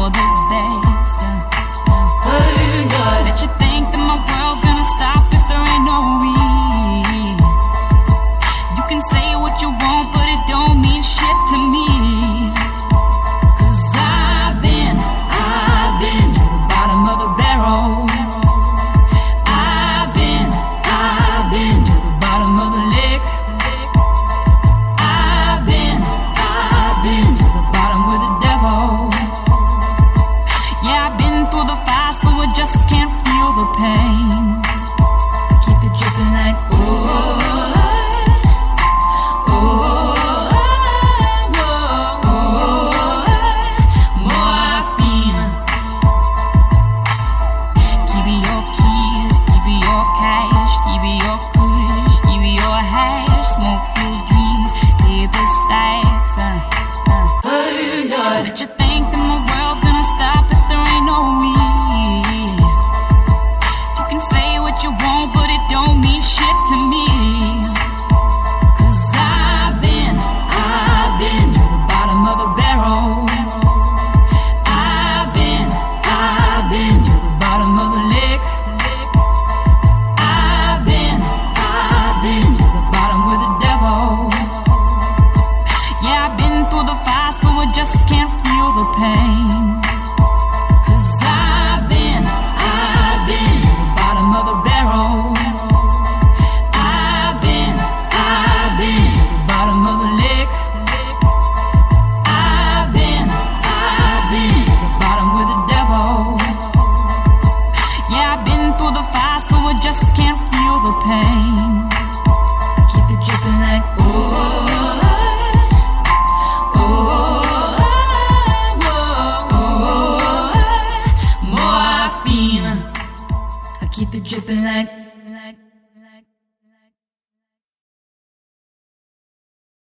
for the best. Let you think that my world's gonna stop if there ain't no we. You can say what you want, but it don't mean shit to me. 'Cause I've been to the bottom of the barrel. I've been to the bottom of the lake. I've been to the bottom with the devil. Yeah, I've been through the fire, so I just can't feel the pain. I keep it dripping like morphine. Give me your keys, give me your cash, give me your kush, give me your hash, smoke-filled dreams, paper stacks. Let you think that my world's gonna stop if there ain't no we. You can say what you want, but it don't mean shit to me. 'Cause I've been to the bottom of the barrel. I've been to the bottom of the lake. I've been to the bottom with the devil. Yeah, I've been through the fire, so I just can't feel the pain. 'Cause I've been to the bottom of the barrel. I've been to the bottom of the lake. I've been to the bottom with the devil. Yeah, I've been through the fire, so I just can't feel the pain. I keep it dripping like morphine. I keep it dripping like